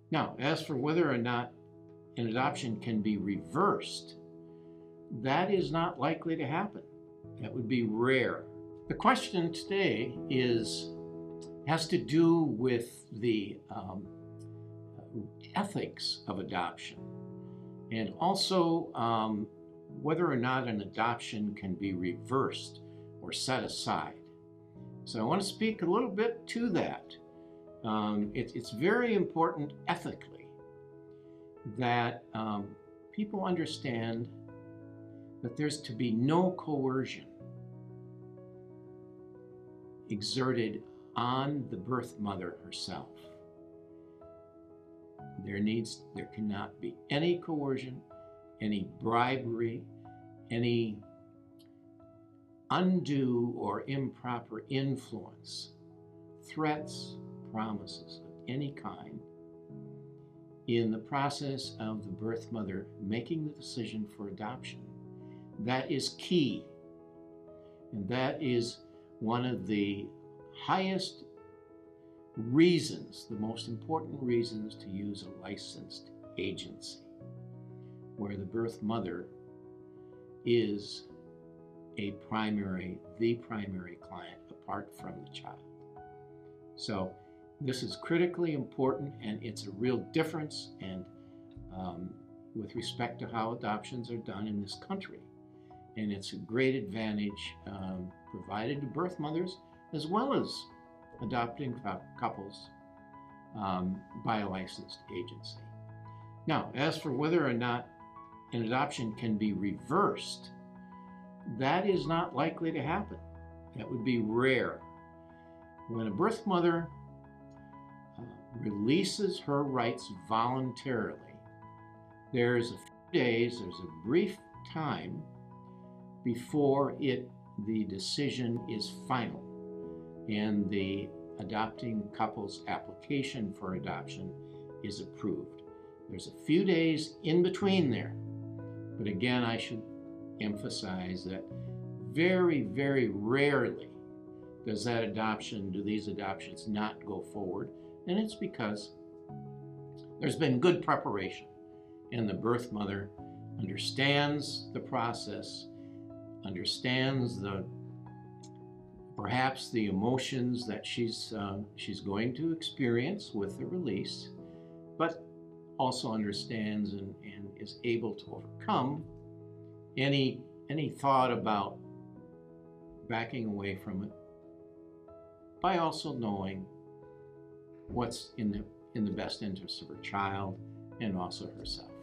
Now, as for whether or not an adoption can be reversed, that is not likely to happen. That would be rare. The question today has to do with the ethics of adoption, and also whether or not an adoption can be reversed or set aside. So I want to speak a little bit to that. It's very important ethically that people understand that there's to be no coercion exerted on the birth mother herself. There cannot be any coercion, any bribery, any undue or improper influence, threats, promises of any kind in the process of the birth mother making the decision for adoption. That is key, and that is one of the highest reasons, the most important reasons to use a licensed agency, where the birth mother is the primary client apart from the child. So this is critically important, and it's a real difference and with respect to how adoptions are done in this country. And it's a great advantage provided to birth mothers as well as adopting couples by a licensed agency. Now, as for whether or not an adoption can be reversed, that is not likely to happen. That would be rare. When a birth mother releases her rights voluntarily, there's a few days, there's a brief time before the decision is final and the adopting couple's application for adoption is approved. There's a few days in between there, but again, I should emphasize that very, very rarely do these adoptions not go forward, and it's because there's been good preparation and the birth mother understands the process, understands perhaps the emotions that she's going to experience with the release, but also understands and is able to overcome any thought about backing away from it by also knowing what's in the best interest of her child and also herself.